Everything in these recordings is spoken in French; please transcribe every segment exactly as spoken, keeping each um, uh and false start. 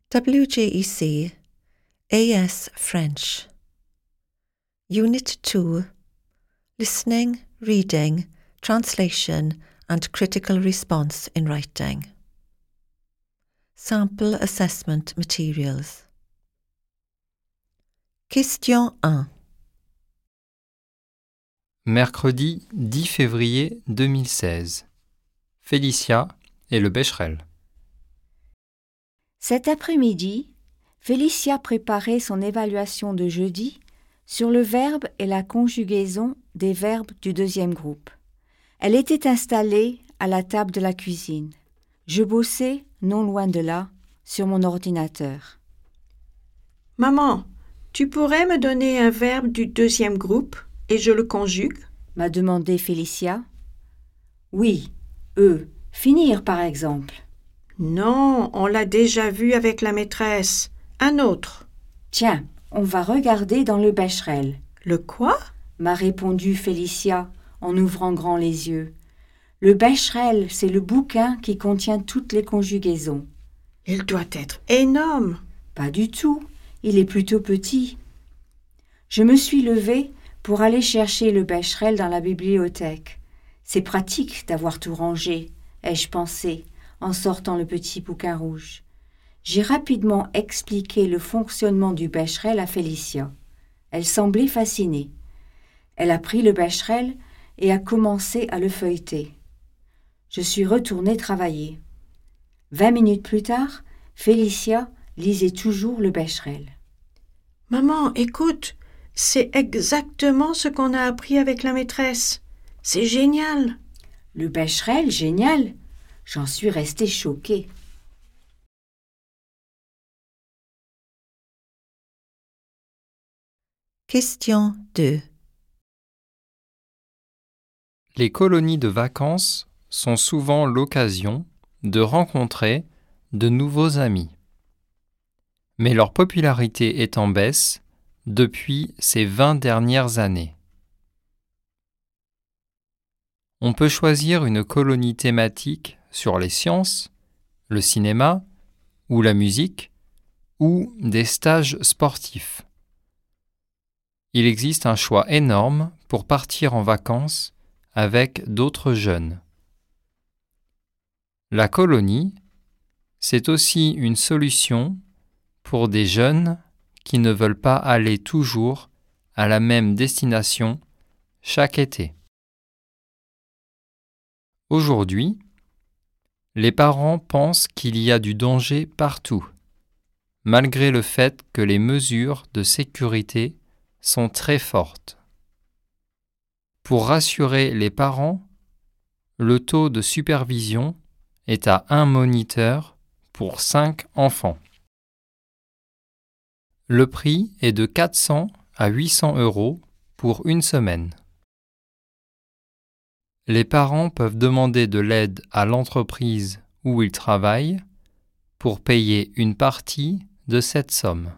W J E C A S French Unit two Listening, Reading, Translation and Critical Response in Writing. Sample Assessment Materials. Question un. Mercredi dix février deux mille seize. Félicia et le Becherel. Cet après-midi, Félicia préparait son évaluation de jeudi sur le verbe et la conjugaison des verbes du deuxième groupe. Elle était installée à la table de la cuisine. Je bossais, non loin de là, sur mon ordinateur. « Maman, tu pourrais me donner un verbe du deuxième groupe et je le conjugue ?» m'a demandé Félicia. « Oui, eux, finir par exemple. » « Non, on l'a déjà vu avec la maîtresse. Un autre. »« Tiens, on va regarder dans le Becherel. »« Le quoi ?» m'a répondu Félicia en ouvrant grand les yeux. « Le Becherel, c'est le bouquin qui contient toutes les conjugaisons. »« Il doit être énorme. »« Pas du tout, il est plutôt petit. » Je me suis levée pour aller chercher le Becherel dans la bibliothèque. C'est pratique d'avoir tout rangé, ai-je pensé, en sortant le petit bouquin rouge. J'ai rapidement expliqué le fonctionnement du Becherel à Félicia. Elle semblait fascinée. Elle a pris le Becherel et a commencé à le feuilleter. Je suis retournée travailler. Vingt minutes plus tard, Félicia lisait toujours le Becherel. « Maman, écoute, c'est exactement ce qu'on a appris avec la maîtresse. C'est génial. » « Le Becherel, génial !» J'en suis restée choquée. Question deux. Les colonies de vacances sont souvent l'occasion de rencontrer de nouveaux amis. Mais leur popularité est en baisse depuis ces vingt dernières années. On peut choisir une colonie thématique sur les sciences, le cinéma ou la musique, ou des stages sportifs. Il existe un choix énorme pour partir en vacances avec d'autres jeunes. La colonie, c'est aussi une solution pour des jeunes qui ne veulent pas aller toujours à la même destination chaque été. Aujourd'hui, les parents pensent qu'il y a du danger partout, malgré le fait que les mesures de sécurité sont très fortes. Pour rassurer les parents, le taux de supervision est à un moniteur pour cinq enfants. Le prix est de quatre cents à huit cents euros pour une semaine. Les parents peuvent demander de l'aide à l'entreprise où ils travaillent pour payer une partie de cette somme.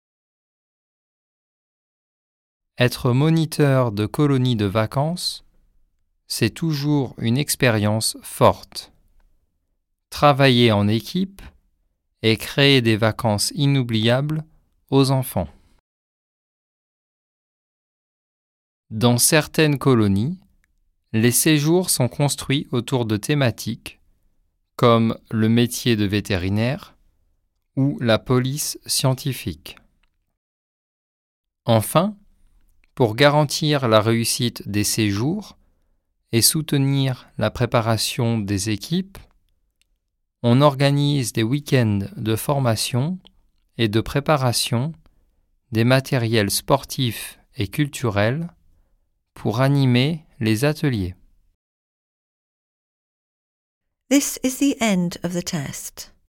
Être moniteur de colonie de vacances, c'est toujours une expérience forte. Travailler en équipe et créer des vacances inoubliables aux enfants. Dans certaines colonies, les séjours sont construits autour de thématiques comme le métier de vétérinaire ou la police scientifique. Enfin, pour garantir la réussite des séjours et soutenir la préparation des équipes, on organise des week-ends de formation et de préparation des matériels sportifs et culturels pour animer les ateliers. This is the end of the test.